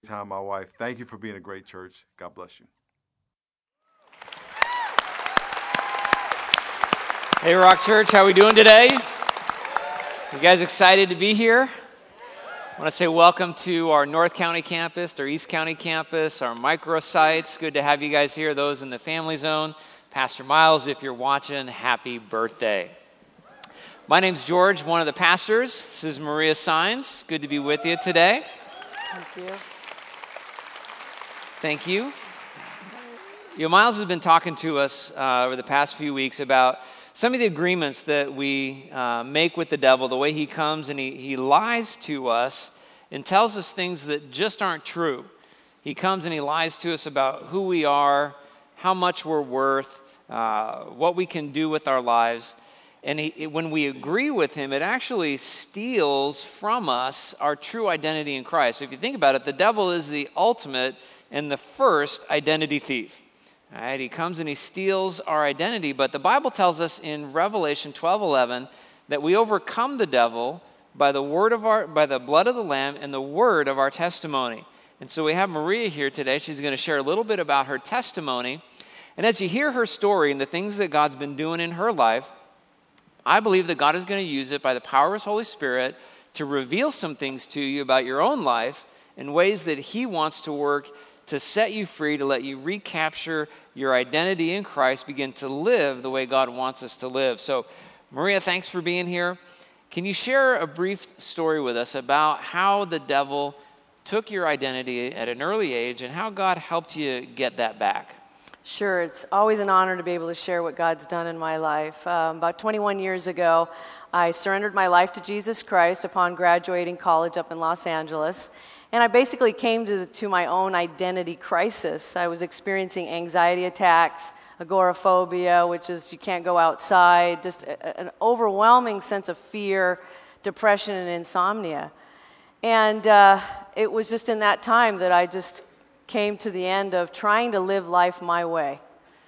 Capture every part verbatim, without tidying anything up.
time, my wife. Thank you for being a great church. God bless you. Hey, Rock Church, how we doing today? You guys excited to be here? I want to say welcome to our North County campus, our East County campus, our microsites. Good to have you guys here, those in the family zone. Pastor Miles, if you're watching, happy birthday. My name's George, one of the pastors. This is Maria Sines. Good to be with you today. Thank you. Thank you. You know, Miles has been talking to us uh, over the past few weeks about some of the agreements that we uh, make with the devil, the way he comes and he, he lies to us and tells us things that just aren't true. He comes and he lies to us about who we are, how much we're worth, uh, what we can do with our lives. And he, it, when we agree with him, it actually steals from us our true identity in Christ. So if you think about it, the devil is the ultimate and the first identity thief. All right, he comes and he steals our identity, but the Bible tells us in Revelation twelve eleven that we overcome the devil by the word of our, by the blood of the Lamb and the word of our testimony. And so we have Maria here today. She's going to share a little bit about her testimony. And as you hear her story and the things that God's been doing in her life, I believe that God is going to use it by the power of His Holy Spirit to reveal some things to you about your own life in ways that He wants to work to set you free, to let you recapture your identity in Christ, begin to live the way God wants us to live. So, Maria, thanks for being here. Can you share a brief story with us about how the devil took your identity at an early age and how God helped you get that back? Sure, it's always an honor to be able to share what God's done in my life. Um, about twenty-one years ago, I surrendered my life to Jesus Christ upon graduating college up in Los Angeles. And I basically came to, to my own identity crisis. I was experiencing anxiety attacks, agoraphobia, which is you can't go outside, just a, an overwhelming sense of fear, depression, and insomnia. And uh, it was just in that time that I just came to the end of trying to live life my way.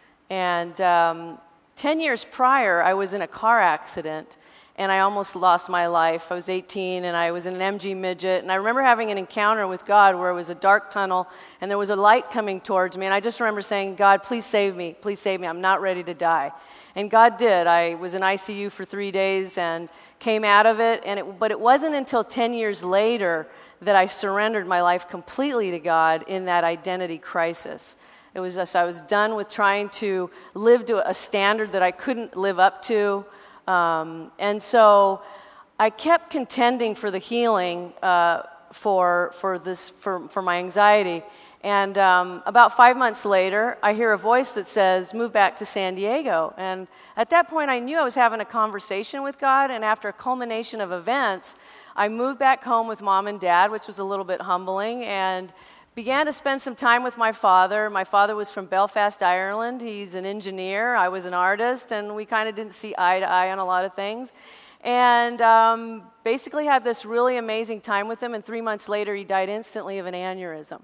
And um, ten years prior, I was in a car accident, and I almost lost my life. I was eighteen, and I was in an M G midget, and I remember having an encounter with God where it was a dark tunnel, and there was a light coming towards me, and I just remember saying, God, please save me, please save me, I'm not ready to die. And God did. I was in I C U for three days and came out of it, and it, but it wasn't until ten years later that I surrendered my life completely to God in that identity crisis. It was just, I was done with trying to live to a standard that I couldn't live up to. Um, and so I kept contending for the healing uh, for for this for, for my anxiety. And um, about five months later, I hear a voice that says, move back to San Diego. And at that point, I knew I was having a conversation with God. And after a culmination of events, I moved back home with mom and dad, which was a little bit humbling, and began to spend some time with my father. My father was from Belfast, Ireland. He's an engineer. I was an artist, and we kind of didn't see eye to eye on a lot of things. And um, basically had this really amazing time with him, and three months later, he died instantly of an aneurysm.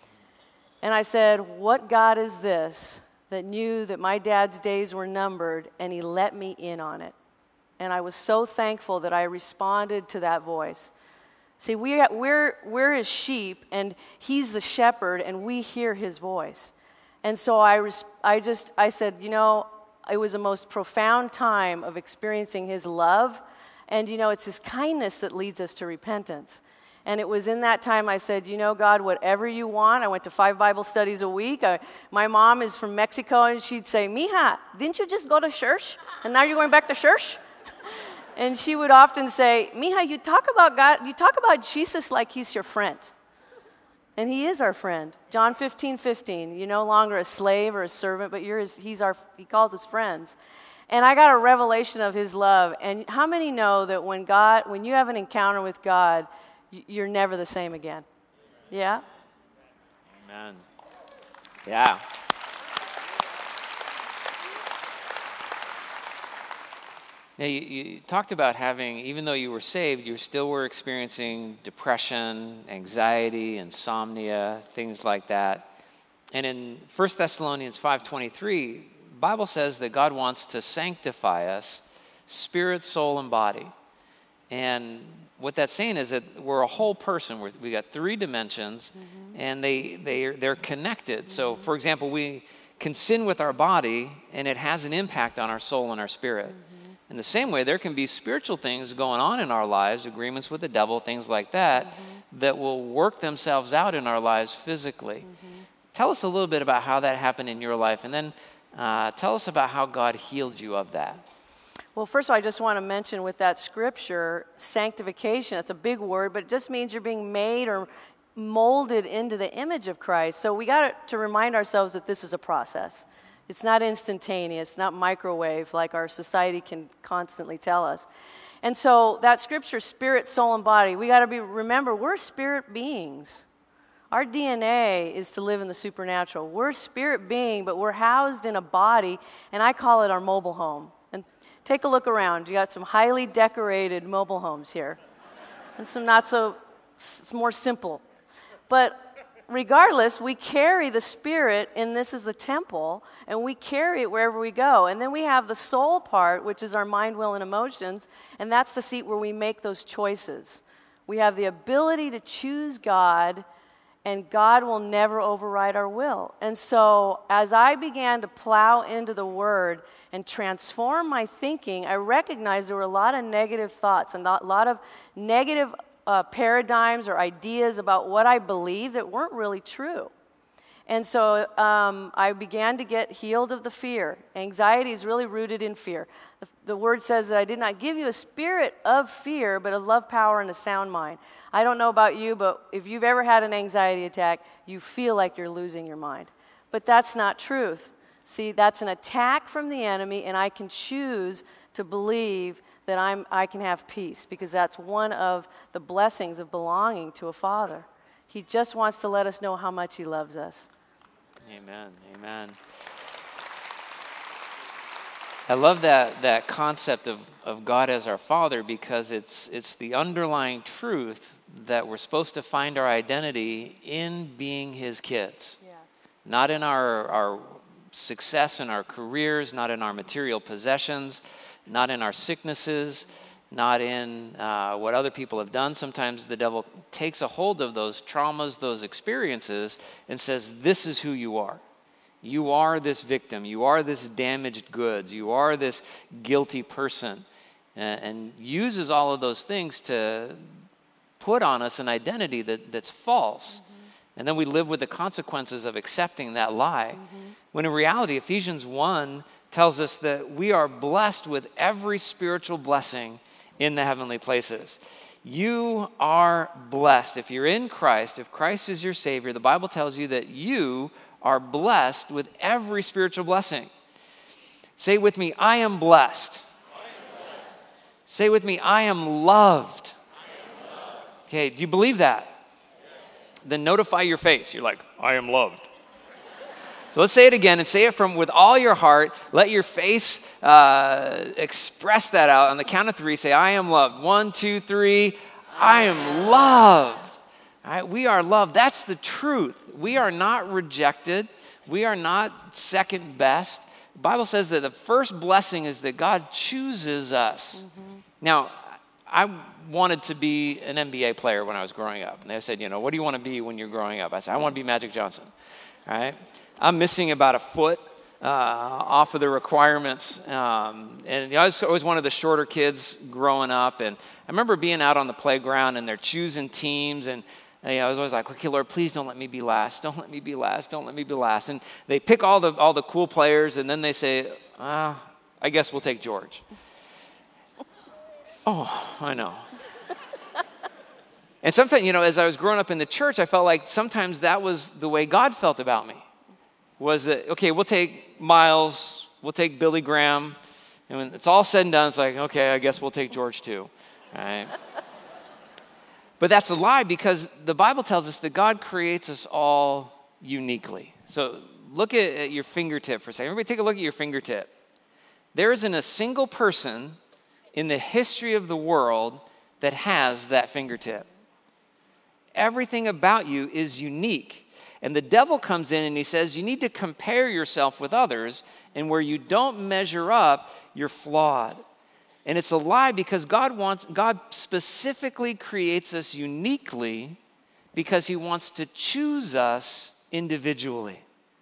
And I said, what God is this that knew that my dad's days were numbered, and he let me in on it? And I was so thankful that I responded to that voice. See, we, we're, we're his sheep, and he's the shepherd, and we hear his voice. And so I, I just, I said, you know, it was the most profound time of experiencing his love, and, you know, it's his kindness that leads us to repentance. And it was in that time I said, you know, God, whatever you want. I went to five Bible studies a week. I, my mom is from Mexico, and she'd say, Mija, didn't you just go to church? And now you're going back to church? And she would often say, Mija, you talk about God, you talk about Jesus like he's your friend. And he is our friend. John fifteen fifteen, you're no longer a slave or a servant, but you're his, he's our, he calls us friends. And I got a revelation of his love. And how many know that when God, when you have an encounter with God, you're never the same again? Yeah? Amen. Yeah. Now, you, you talked about having, even though you were saved, you still were experiencing depression, anxiety, insomnia, things like that. And in First Thessalonians five twenty-three, the Bible says that God wants to sanctify us, spirit, soul, and body. And what that's saying is that we're a whole person. We're, we got three dimensions, mm-hmm. and they, they, they're connected. Mm-hmm. So, for example, we can sin with our body, and it has an impact on our soul and our spirit. Mm-hmm. In the same way, there can be spiritual things going on in our lives, agreements with the devil, things like that, mm-hmm. that will work themselves out in our lives physically. Mm-hmm. Tell us a little bit about how that happened in your life, and then uh, tell us about how God healed you of that. Well, first of all, I just want to mention with that scripture, sanctification, it's a big word, but it just means you're being made or molded into the image of Christ. So we got to remind ourselves that this is a process. It's not instantaneous, it's not microwave like our society can constantly tell us. And so that scripture, spirit, soul, and body, we got to be remember, we're spirit beings. Our D N A is to live in the supernatural. We're a spirit being, but we're housed in a body, and I call it our mobile home. And take a look around. You got some highly decorated mobile homes here, and some not so, it's more simple. But regardless, we carry the spirit, and this is the temple, and we carry it wherever we go. And then we have the soul part, which is our mind, will, and emotions, and that's the seat where we make those choices. We have the ability to choose God, and God will never override our will. And so as I began to plow into the Word and transform my thinking, I recognized there were a lot of negative thoughts and a lot of negative uh, paradigms or ideas about what I believed that weren't really true. And so um, I began to get healed of the fear. Anxiety is really rooted in fear. The, the Word says that I did not give you a spirit of fear, but of love, power, and a sound mind. I don't know about you, but if you've ever had an anxiety attack, you feel like you're losing your mind. But that's not truth. See, that's an attack from the enemy, and I can choose to believe that I'm, I can have peace, because that's one of the blessings of belonging to a Father. He just wants to let us know how much He loves us. Amen, amen. I love that, that concept of, of God as our Father, because it's it's the underlying truth that we're supposed to find our identity in being His kids. Yes. Not in our, our success in our careers, not in our material possessions, not in our sicknesses, not in uh, what other people have done. Sometimes the devil takes a hold of those traumas, those experiences, and says, this is who you are. You are this victim. You are this damaged goods. You are this guilty person. And, and uses all of those things to put on us an identity that, that's false. Mm-hmm. And then we live with the consequences of accepting that lie. Mm-hmm. When in reality, Ephesians one tells us that we are blessed with every spiritual blessing in the heavenly places. You are blessed. If you're in Christ, if Christ is your Savior, the Bible tells you that you are blessed with every spiritual blessing. Say with me, I am blessed. I am blessed. Say with me, I am loved. I am loved. Okay, do you believe that? Yes. Then notify your face. You're like, I am loved. So let's say it again, and say it from with all your heart. Let your face uh, express that out. On the count of three, say, I am loved. One, two, three. I am loved. All right, we are loved. That's the truth. We are not rejected. We are not second best. The Bible says that the first blessing is that God chooses us. Mm-hmm. Now, I wanted to be an N B A player when I was growing up. And they said, you know, what do you want to be when you're growing up? I said, I want to be Magic Johnson. All right. I'm missing about a foot uh, off of the requirements. Um, and you know, I was always one of the shorter kids growing up. And I remember being out on the playground, and they're choosing teams. And you know, I was always like, okay, Lord, please don't let me be last. Don't let me be last. Don't let me be last. And they pick all the all the cool players, and then they say, uh, I guess we'll take George. Oh, I know. And sometimes, you know, as I was growing up in the church, I felt like sometimes that was the way God felt about me. Was that, okay, we'll take Miles, we'll take Billy Graham, and when it's all said and done, it's like, okay, I guess we'll take George too, all right? But that's a lie, because the Bible tells us that God creates us all uniquely. So look at, at your fingertip for a second. Everybody take a look at your fingertip. There isn't a single person in the history of the world that has that fingertip. Everything about you is unique. And the devil comes in and he says, you need to compare yourself with others, and where you don't measure up, you're flawed. And it's a lie because God wants, God specifically creates us uniquely because he wants to choose us individually.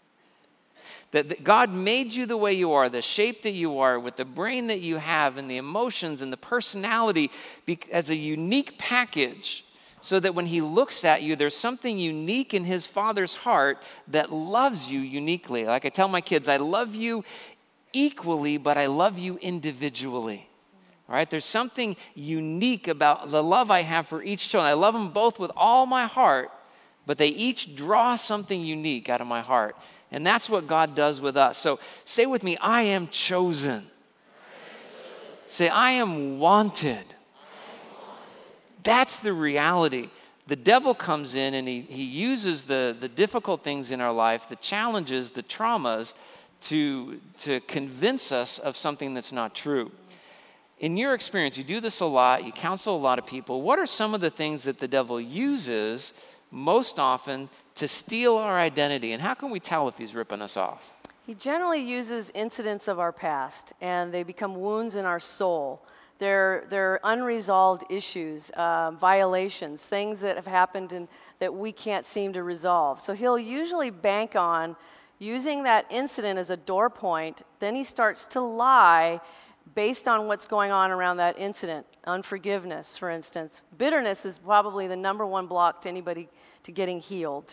That, that God made you the way you are, the shape that you are, with the brain that you have, and the emotions and the personality be, as a unique package, so that when he looks at you, there's something unique in his Father's heart that loves you uniquely. Like I tell my kids, I love you equally, but I love you individually. All right? There's something unique about the love I have for each child. I love them both with all my heart, but they each draw something unique out of my heart. And that's what God does with us. So say with me, I am chosen. I am chosen. Say, I am wanted. I am wanted. That's the reality. The devil comes in and he, he uses the, the difficult things in our life, the challenges, the traumas, to, to convince us of something that's not true. In your experience, you do this a lot, you counsel a lot of people. What are some of the things that the devil uses most often to steal our identity? And how can we tell if he's ripping us off? He generally uses incidents of our past, and they become wounds in our soul. They're, they're unresolved issues, uh, violations, things that have happened and that we can't seem to resolve. So he'll usually bank on using that incident as a door point. Then he starts to lie based on what's going on around that incident. Unforgiveness, for instance. Bitterness is probably the number one block to anybody to getting healed.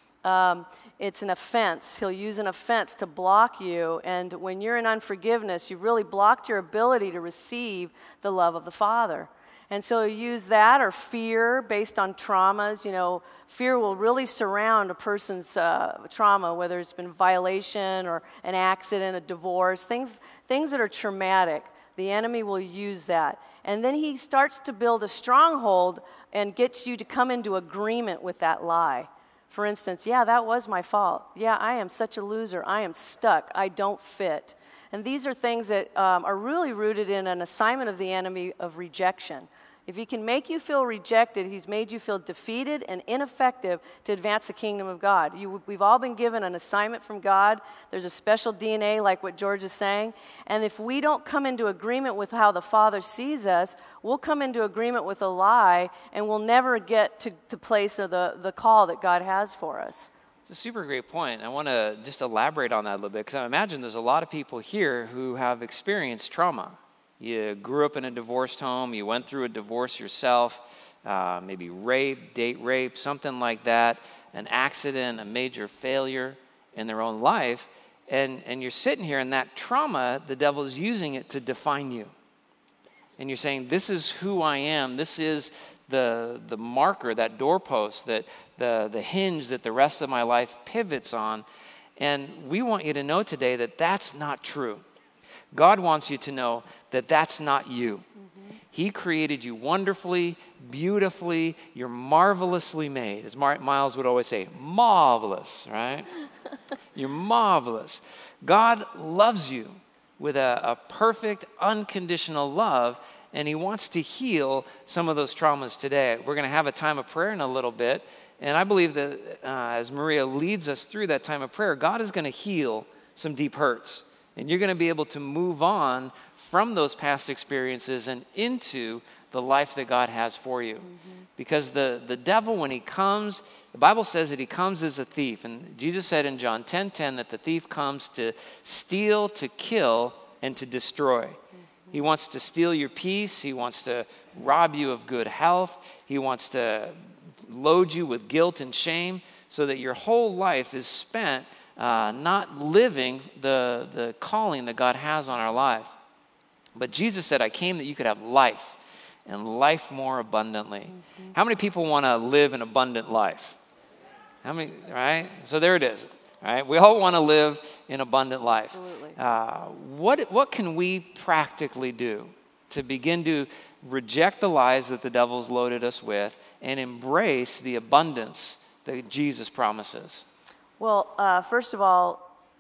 Um, it's an offense. He'll use an offense to block you, and when you're in unforgiveness, you've really blocked your ability to receive the love of the Father. And so you use that, or fear based on traumas. You know, fear will really surround a person's uh, trauma, whether it's been violation or an accident, a divorce, things, things that are traumatic. The enemy will use that. And then he starts to build a stronghold and gets you to come into agreement with that lie. For instance, yeah, that was my fault. Yeah, I am such a loser. I am stuck. I don't fit. And these are things that um, are really rooted in an assignment of the enemy of rejection. If he can make you feel rejected, he's made you feel defeated and ineffective to advance the kingdom of God. You, we've all been given an assignment from God. There's a special D N A, like what George is saying. And if we don't come into agreement with how the Father sees us, we'll come into agreement with a lie, and we'll never get to the place of the, the call that God has for us. It's a super great point. I want to just elaborate on that a little bit, because I imagine there's a lot of people here who have experienced trauma. You grew up in a divorced home, you went through a divorce yourself, uh, maybe rape, date rape, something like that, an accident, a major failure in their own life, and, and you're sitting here, and that trauma, the devil's using it to define you. And you're saying, this is who I am, this is the, the marker, that doorpost, that the, the hinge that the rest of my life pivots on. And we want you to know today that that's not true. God wants you to know that that's not you. Mm-hmm. He created you wonderfully, beautifully. You're marvelously made. As Miles would always say, marvelous, right? You're marvelous. God loves you with a, a perfect, unconditional love, and he wants to heal some of those traumas today. We're going to have a time of prayer in a little bit, and I believe that uh, as Maria leads us through that time of prayer, God is going to heal some deep hurts. And you're going to be able to move on from those past experiences and into the life that God has for you. Mm-hmm. Because the, the devil, when he comes, the Bible says that he comes as a thief. And Jesus said in John ten ten that the thief comes to steal, to kill, and to destroy. Mm-hmm. He wants to steal your peace. He wants to rob you of good health. He wants to load you with guilt and shame so that your whole life is spent Uh, not living the, the calling that God has on our life. But Jesus said, I came that you could have life, and life more abundantly. Mm-hmm. How many people want to live an abundant life? How many, right? So there it is, right? We all want to live an abundant life. Absolutely. Uh, what, what can we practically do to begin to reject the lies that the devil's loaded us with and embrace the abundance that Jesus promises? Well, uh, first of all,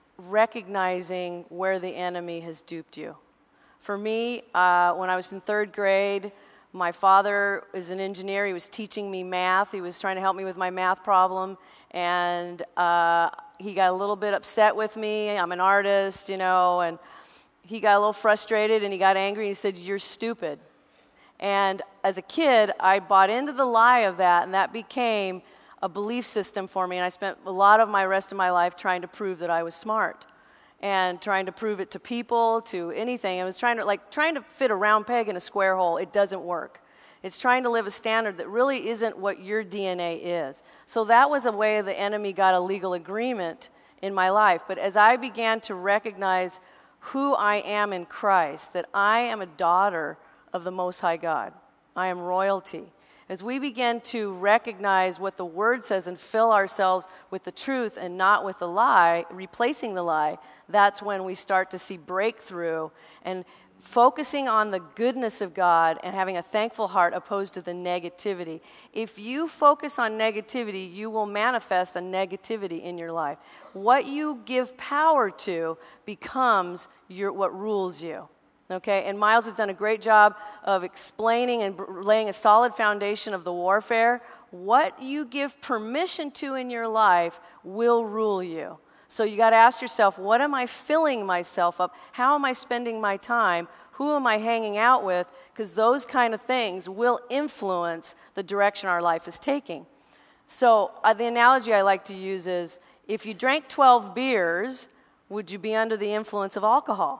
recognizing where the enemy has duped you. For me, uh, when I was in third grade, my father is an engineer. He was teaching me math. He was trying to help me with my math problem, and uh, he got a little bit upset with me. I'm an artist, you know, and he got a little frustrated and he got angry and he said, "You're stupid." And as a kid, I bought into the lie of that, and that became a belief system for me. And I spent a lot of my rest of my life trying to prove that I was smart and trying to prove it to people, to anything. I was trying to, like, trying to fit a round peg in a square hole. It doesn't work. It's trying to live a standard that really isn't what your D N A is. So that was a way the enemy got a legal agreement in my life. But as I began to recognize who I am in Christ, that I am a daughter of the Most High God, I am royalty. As we begin to recognize what the Word says and fill ourselves with the truth and not with the lie, replacing the lie, that's when we start to see breakthrough and focusing on the goodness of God and having a thankful heart opposed to the negativity. If you focus on negativity, you will manifest a negativity in your life. What you give power to becomes your, what rules you. Okay, and Miles has done a great job of explaining and laying a solid foundation of the warfare. What you give permission to in your life will rule you. So you got to ask yourself, what am I filling myself up? How am I spending my time? Who am I hanging out with? Because those kind of things will influence the direction our life is taking. So uh, the analogy I like to use is, if you drank twelve beers, would you be under the influence of alcohol?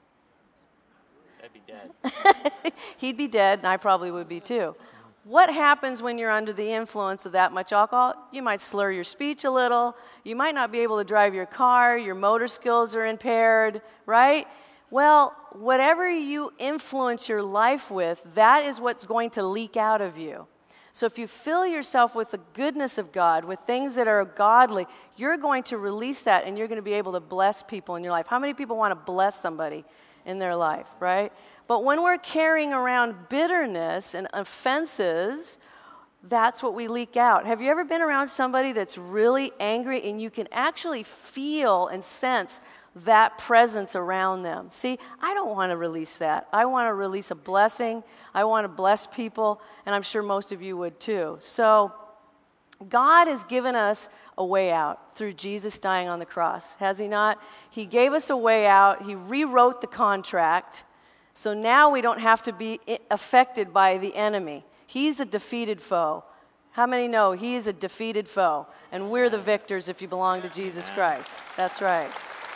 I'd be dead. He'd be dead, and I probably would be too. What happens when you're under the influence of that much alcohol? You might slur your speech a little. You might not be able to drive your car. Your motor skills are impaired, right? Well, whatever you influence your life with, that is what's going to leak out of you. So if you fill yourself with the goodness of God, with things that are godly, you're going to release that, and you're going to be able to bless people in your life. How many people want to bless somebody in their life, right? But when we're carrying around bitterness and offenses, that's what we leak out. Have you ever been around somebody that's really angry and you can actually feel and sense that presence around them? See, I don't want to release that. I want to release a blessing. I want to bless people, and I'm sure most of you would too. So God has given us a way out through Jesus dying on the cross, has he not? He gave us a way out. He rewrote the contract. So now we don't have to be affected by the enemy. He's a defeated foe. How many know he is a defeated foe? And we're the victors if you belong to Jesus Christ. That's right.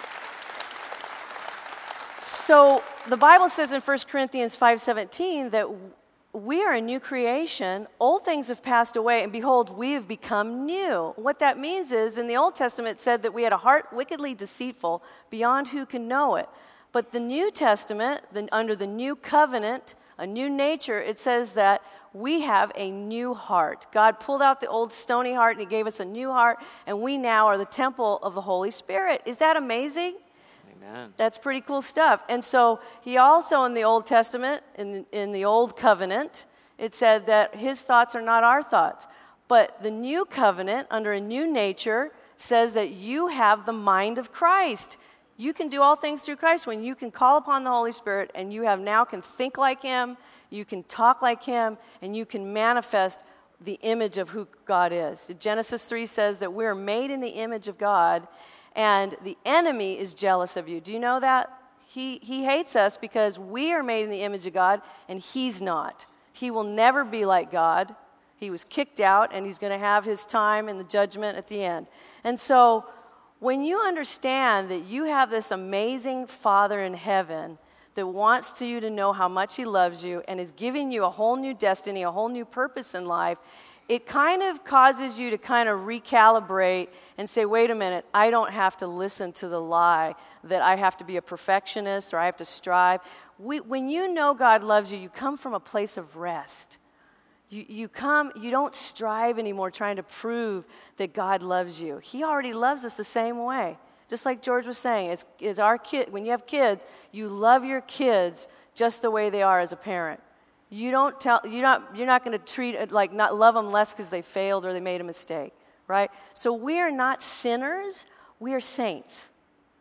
So the Bible says in First Corinthians five seventeen that we are a new creation. Old things have passed away, and behold, we have become new. What that means is, in the Old Testament, it said that we had a heart wickedly deceitful, beyond who can know it. But the New Testament, the, under the new covenant, a new nature, it says that we have a new heart. God pulled out the old stony heart and he gave us a new heart, and we now are the temple of the Holy Spirit. Is that amazing? Amen. That's pretty cool stuff. And so he also, in the Old Testament, in, in the Old Covenant, it said that his thoughts are not our thoughts. But the new covenant, under a new nature, says that you have the mind of Christ. You can do all things through Christ when you can call upon the Holy Spirit, and you have now can think like him, you can talk like him, and you can manifest the image of who God is. Genesis three says that we're made in the image of God, and the enemy is jealous of you. Do you know that? He, he hates us because we are made in the image of God, and he's not. He will never be like God. He was kicked out, and he's going to have his time in the judgment at the end. And so when you understand that you have this amazing Father in heaven that wants to you to know how much he loves you and is giving you a whole new destiny, a whole new purpose in life, it kind of causes you to kind of recalibrate and say, wait a minute, I don't have to listen to the lie that I have to be a perfectionist or I have to strive. We, when you know God loves you, you come from a place of rest. You, you come, you don't strive anymore trying to prove that God loves you. He already loves us the same way. Just like George was saying, it's, it's our kid. When you have kids, you love your kids just the way they are as a parent. You don't tell, you're not, you're not going to treat it like not love them less because they failed or they made a mistake, right? So we are not sinners, we are saints,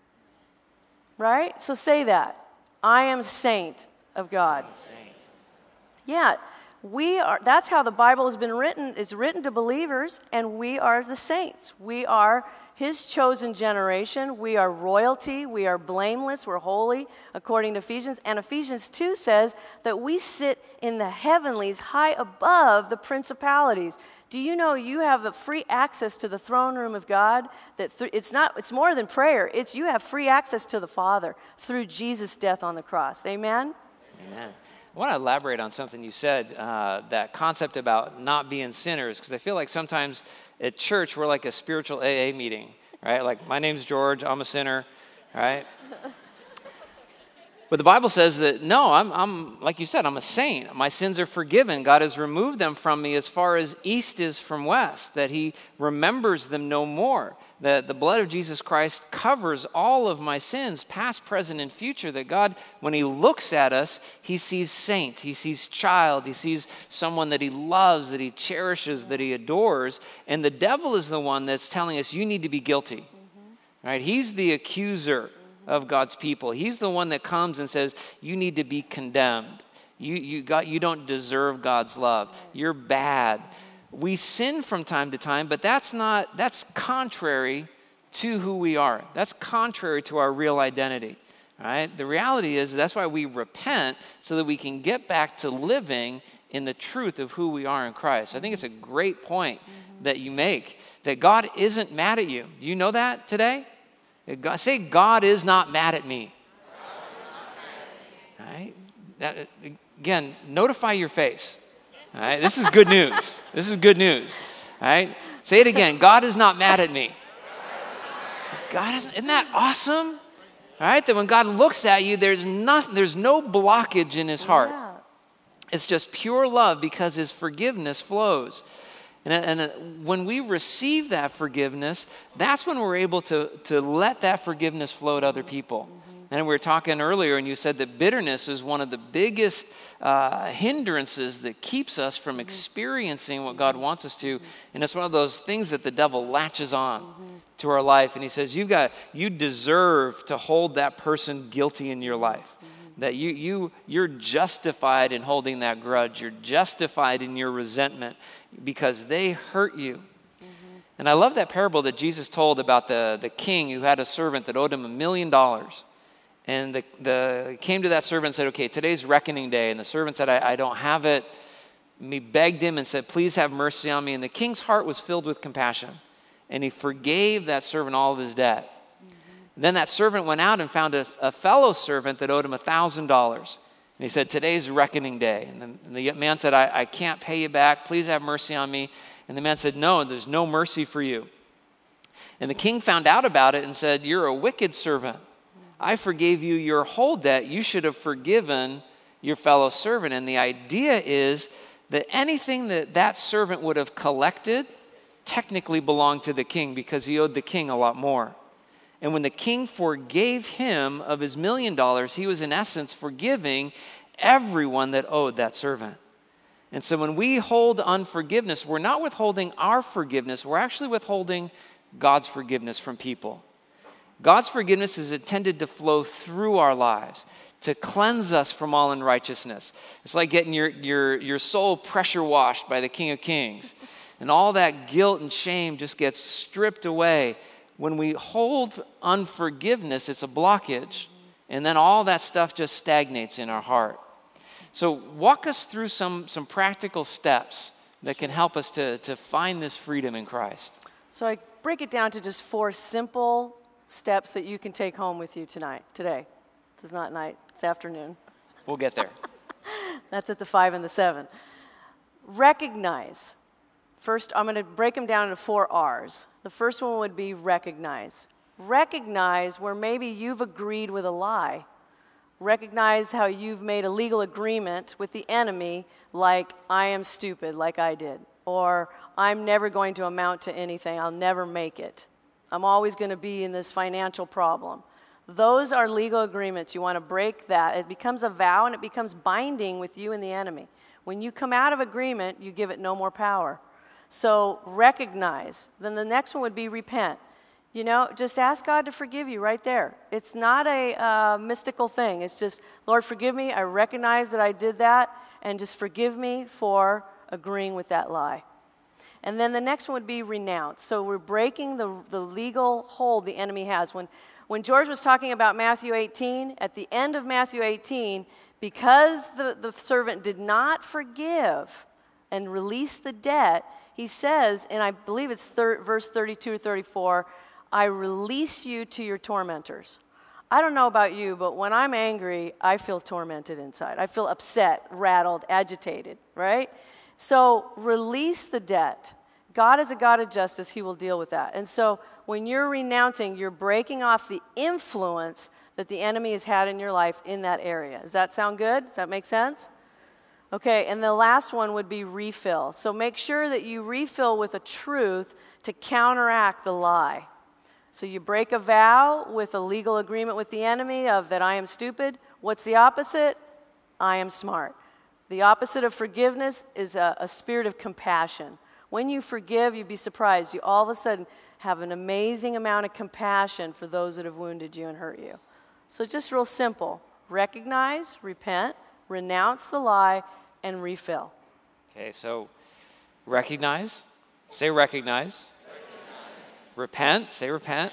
right? So say that. I am a saint of God. Saint. Yeah. We are, that's how the Bible has been written. It's written to believers, and we are the saints. We are his chosen generation. We are royalty. We are blameless. We're holy, according to Ephesians. And Ephesians two says that we sit in the heavenlies high above the principalities. Do you know you have a free access to the throne room of God? That th- it's not. It's more than prayer. It's you have free access to the Father through Jesus' death on the cross. Amen? Amen. I want to elaborate on something you said, uh, that concept about not being sinners, because I feel like sometimes at church we're like a spiritual A A meeting, right? Like, my name's George, I'm a sinner, right? But the Bible says that, no, I'm, I'm, like you said, I'm a saint. My sins are forgiven. God has removed them from me as far as east is from west, that he remembers them no more. That the blood of Jesus Christ covers all of my sins, past, present, and future. That God, when he looks at us, he sees saint, he sees child, he sees someone that he loves, that he cherishes, that he adores. And the devil is the one that's telling us, you need to be guilty. Mm-hmm. Right? He's the accuser of God's people. He's the one that comes and says, you need to be condemned. You, you, got, you don't deserve God's love. You're bad. We sin from time to time, but that's not, that's contrary to who we are. That's contrary to our real identity. Right? The reality is that's why we repent, so that we can get back to living in the truth of who we are in Christ. I think it's a great point mm-hmm. that you make, that God isn't mad at you. Do you know that today? God, say, God is not mad at me. All right? That, again, notify your face. All right? This is good news. This is good news. All right? Say it again. God is not mad at me. God isn't, isn't that awesome? All right? That when God looks at you, there's nothing, there's no blockage in his heart. Yeah. It's just pure love because his forgiveness flows. And, and when we receive that forgiveness, that's when we're able to, to let that forgiveness flow to other people. Mm-hmm. And we were talking earlier, and you said that bitterness is one of the biggest uh, hindrances that keeps us from experiencing what God wants us to. And it's one of those things that the devil latches on mm-hmm. to our life. And he says, you got, you deserve to hold that person guilty in your life. Mm-hmm. That you, you, you're justified in holding that grudge. You're justified in your resentment because they hurt you. Mm-hmm. And I love that parable that Jesus told about the, the king who had a servant that owed him a million dollars. And the, the came to that servant and said, okay, today's reckoning day. And the servant said, I, I don't have it. And he begged him and said, please have mercy on me. And the king's heart was filled with compassion. And he forgave that servant all of his debt. Mm-hmm. Then that servant went out and found a, a fellow servant that owed him a thousand dollars. And he said, today's reckoning day. And the, and the man said, I, I can't pay you back. Please have mercy on me. And the man said, no, there's no mercy for you. And the king found out about it and said, you're a wicked servant. I forgave you your whole debt. You should have forgiven your fellow servant. And the idea is that anything that that servant would have collected technically belonged to the king because he owed the king a lot more. And when the king forgave him of his million dollars, he was in essence forgiving everyone that owed that servant. And so when we hold unforgiveness, we're not withholding our forgiveness. We're actually withholding God's forgiveness from people. God's forgiveness is intended to flow through our lives, to cleanse us from all unrighteousness. It's like getting your, your, your soul pressure washed by the King of Kings. And all that guilt and shame just gets stripped away. When we hold unforgiveness, it's a blockage. And then all that stuff just stagnates in our heart. So walk us through some, some practical steps that can help us to, to find this freedom in Christ. So I break it down to just four simple steps that you can take home with you tonight, today. This is not night, it's afternoon. We'll get there. That's at the five and the seven. Recognize. First, I'm going to break them down into four R's. The first one would be recognize. Recognize where maybe you've agreed with a lie. Recognize how you've made a legal agreement with the enemy, like, I am stupid, like I did. Or, I'm never going to amount to anything. I'll never make it. I'm always going to be in this financial problem. Those are legal agreements. You want to break that. It becomes a vow, and it becomes binding with you and the enemy. When you come out of agreement, you give it no more power. So recognize. Then the next one would be repent. You know, just ask God to forgive you right there. It's not a uh, mystical thing. It's just, Lord, forgive me. I recognize that I did that, and just forgive me for agreeing with that lie. And then the next one would be renounce. So we're breaking the, the legal hold the enemy has. When, when George was talking about Matthew eighteen, at the end of Matthew eighteen, because the, the servant did not forgive and release the debt, he says, and I believe it's thir- verse thirty-two or thirty-four, I release you to your tormentors. I don't know about you, but when I'm angry, I feel tormented inside. I feel upset, rattled, agitated, right? So release the debt. God is a God of justice. He will deal with that. And so when you're renouncing, you're breaking off the influence that the enemy has had in your life in that area. Does that sound good? Does that make sense? Okay, and the last one would be refill. So make sure that you refill with a truth to counteract the lie. So you break a vow with a legal agreement with the enemy of that I am stupid. What's the opposite? I am smart. The opposite of forgiveness is a, a spirit of compassion. When you forgive, you'd be surprised. You all of a sudden have an amazing amount of compassion for those that have wounded you and hurt you. So just real simple. Recognize, repent, renounce the lie, and refill. Okay, so recognize. Say recognize. recognize. Repent. Say repent.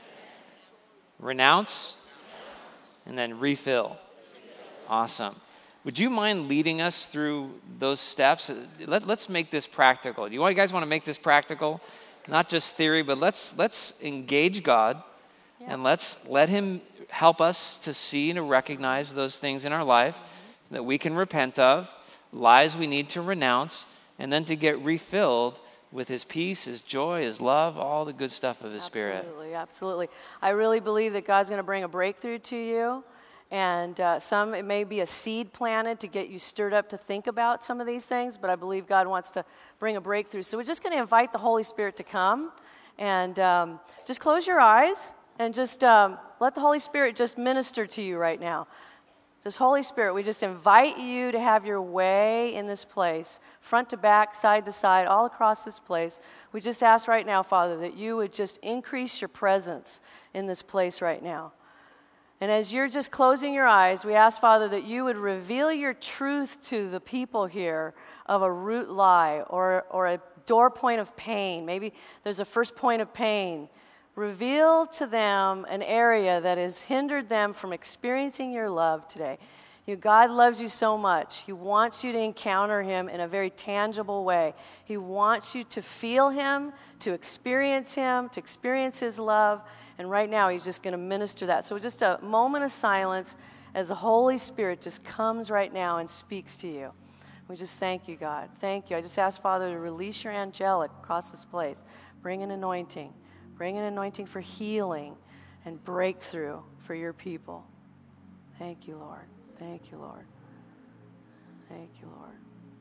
Renounce. And then refill. Awesome. Would you mind leading us through those steps? Let, let's make this practical. Do you guys want to make this practical? Not just theory, but let's let's engage God, yeah. and let's let him help us to see and to recognize those things in our life mm-hmm. that we can repent of, lies we need to renounce, and then to get refilled with his peace, his joy, his love, all the good stuff of his absolutely, Spirit. Absolutely, absolutely. I really believe that God's going to bring a breakthrough to you. And uh, some, it may be a seed planted to get you stirred up to think about some of these things, but I believe God wants to bring a breakthrough. So we're just going to invite the Holy Spirit to come, and um, just close your eyes and just um, let the Holy Spirit just minister to you right now. Just Holy Spirit, we just invite you to have your way in this place, front to back, side to side, all across this place. We just ask right now, Father, that you would just increase your presence in this place right now. And as you're just closing your eyes, we ask, Father, that you would reveal your truth to the people here of a root lie or, or a door point of pain. Maybe there's a first point of pain. Reveal to them an area that has hindered them from experiencing your love today. You, God loves you so much. He wants you to encounter him in a very tangible way. He wants you to feel him, to experience him, to experience his love. And right now, he's just going to minister that. So just a moment of silence as the Holy Spirit just comes right now and speaks to you. We just thank you, God. Thank you. I just ask, Father, to release your angelic across this place. Bring an anointing. Bring an anointing for healing and breakthrough for your people. Thank you, Lord. Thank you, Lord. Thank you, Lord.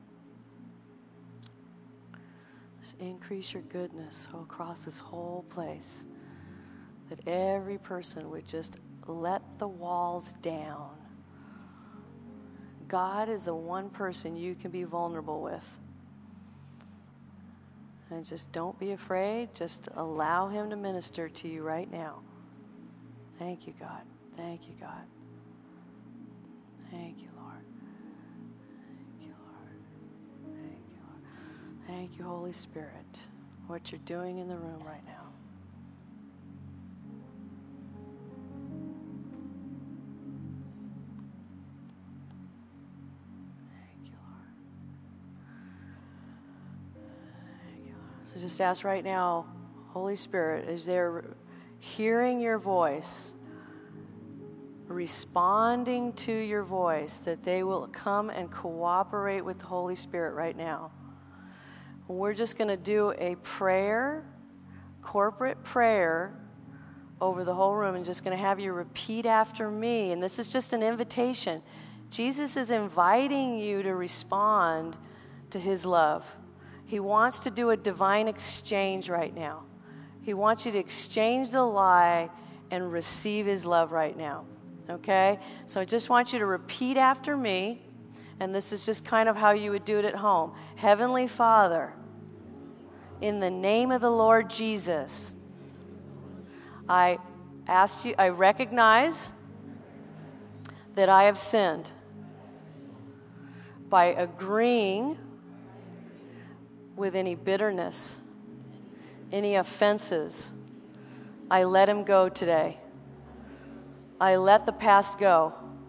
Just increase your goodness across this whole place. That every person would just let the walls down. God is the one person you can be vulnerable with. And just don't be afraid. Just allow him to minister to you right now. Thank you, God. Thank you, God. Thank you, Lord. Thank you, Lord. Thank you, Lord. Thank you, Holy Spirit, what you're doing in the room right now. So just ask right now, Holy Spirit, as they're hearing your voice, responding to your voice, that they will come and cooperate with the Holy Spirit right now. We're just going to do a prayer, corporate prayer, over the whole room, and just going to have you repeat after me. And this is just an invitation. Jesus is inviting you to respond to his love. He wants to do a divine exchange right now. He wants you to exchange the lie and receive his love right now. Okay? So I just want you to repeat after me, and this is just kind of how you would do it at home. Heavenly Father, in the name of the Lord Jesus, I ask you, I recognize that I have sinned. by agreeing with any bitterness, any offenses. I let them go today. I let the past go.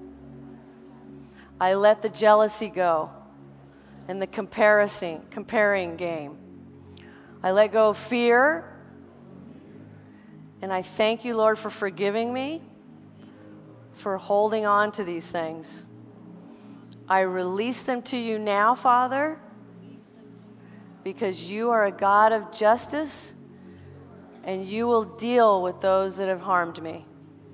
I let the jealousy go and the comparison, comparing game. I let go of fear. And I thank you, Lord, for forgiving me, for holding on to these things. I release them to you now, Father, because you are a God of justice and you will deal with those that have harmed me.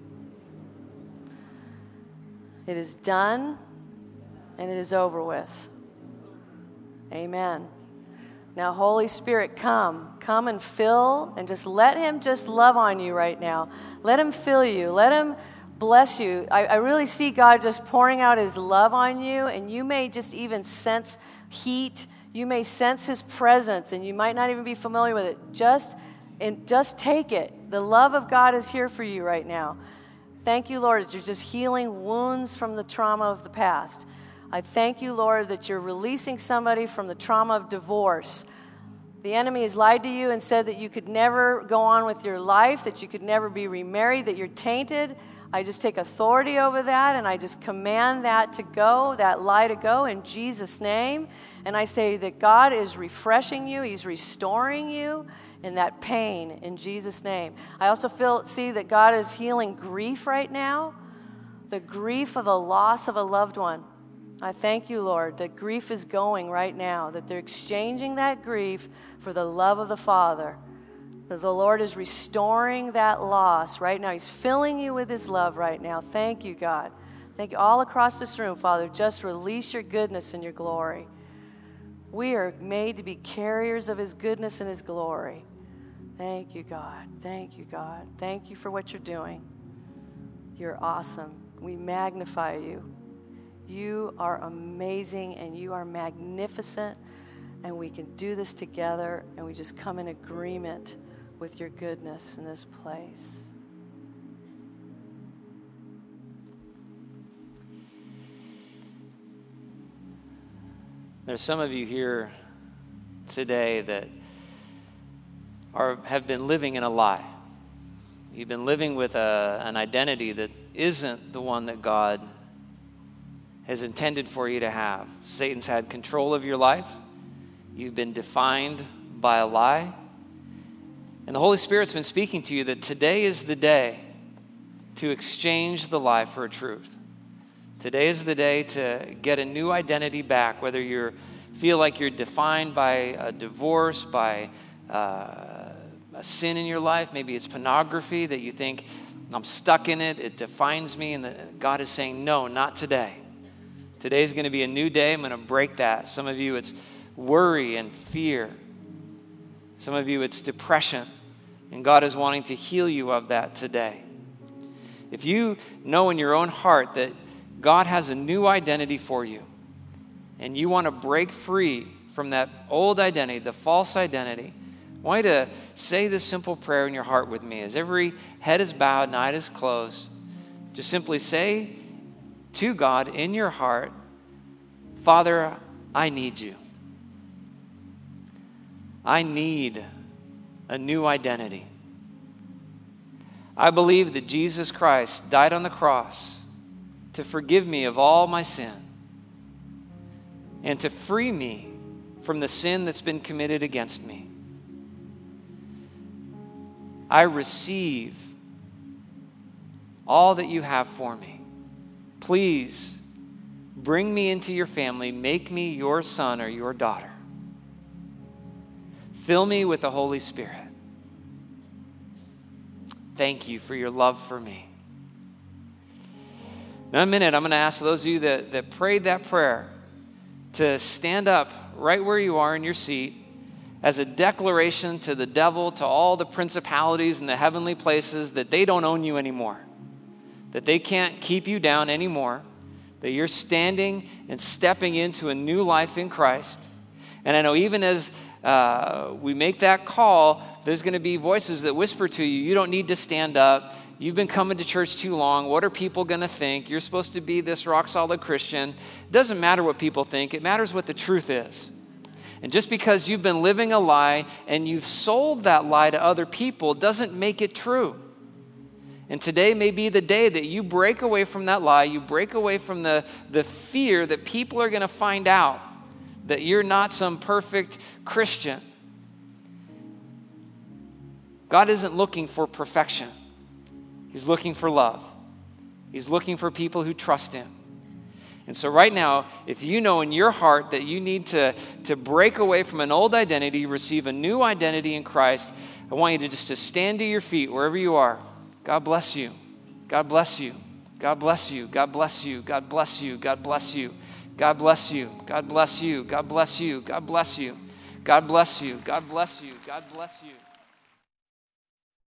It is done and it is over with. Amen. Now, Holy Spirit, come. Come and fill and just let him just love on you right now. Let him fill you. Let him bless you. I, I really see God just pouring out his love on you, and you may just even sense heat. You may sense his presence, and you might not even be familiar with it. Just, and just take it. The love of God is here for you right now. Thank you, Lord, that you're just healing wounds from the trauma of the past. I thank you, Lord, that you're releasing somebody from the trauma of divorce. The enemy has lied to you and said that you could never go on with your life, that you could never be remarried, that you're tainted. I just take authority over that, and I just command that to go, that lie to go in Jesus' name. And I say that God is refreshing you. He's restoring you in that pain in Jesus' name. I also feel see that God is healing grief right now, the grief of the loss of a loved one. I thank you, Lord, that grief is going right now, that they're exchanging that grief for the love of the Father, that the Lord is restoring that loss right now. He's filling you with his love right now. Thank you, God. Thank you. All across this room, Father, just release your goodness and your glory. We are made to be carriers of his goodness and his glory. Thank you, God. Thank you, God. Thank you for what you're doing. You're awesome. We magnify you. You are amazing and you are magnificent, and we can do this together, and we just come in agreement with your goodness in this place. There's some of you here today that are have been living in a lie. You've been living with a, an identity that isn't the one that God has intended for you to have. Satan's had control of your life. You've been defined by a lie. And the Holy Spirit's been speaking to you that today is the day to exchange the lie for a truth. Today is the day to get a new identity back, whether you feel like you're defined by a divorce, by uh, a sin in your life. Maybe it's pornography that you think, I'm stuck in it, it defines me. And the, God is saying, no, not today. Today's going to be a new day. I'm going to break that. Some of you, it's worry and fear. Some of you, it's depression. And God is wanting to heal you of that today. If you know in your own heart that God has a new identity for you, and you want to break free from that old identity, the false identity, I want you to say this simple prayer in your heart with me. As every head is bowed and eye is closed, just simply say to God in your heart, Father, I need you. I need a new identity. I believe that Jesus Christ died on the cross to forgive me of all my sin and to free me from the sin that's been committed against me. I receive all that you have for me. Please bring me into your family. Make me your son or your daughter. Fill me with the Holy Spirit. Thank you for your love for me. Now, in a minute, I'm going to ask those of you that, that prayed that prayer to stand up right where you are in your seat as a declaration to the devil, to all the principalities in the heavenly places, that they don't own you anymore, that they can't keep you down anymore, that you're standing and stepping into a new life in Christ. And I know even as uh, we make that call, there's going to be voices that whisper to you, you don't need to stand up. You've been coming to church too long. What are people going to think? You're supposed to be this rock-solid Christian. It doesn't matter what people think. It matters what the truth is. And just because you've been living a lie and you've sold that lie to other people doesn't make it true. And today may be the day that you break away from that lie. You break away from the, the fear that people are going to find out that you're not some perfect Christian. God isn't looking for perfection. He's looking for love. He's looking for people who trust him. And so right now, if you know in your heart that you need to, to break away from an old identity, receive a new identity in Christ, I want you to just to stand to your feet wherever you are. God bless you. God bless you. God bless you. God bless you. God bless you. God bless you. God bless you. God bless you. God bless you. God bless you. God bless you. God bless you. God bless you.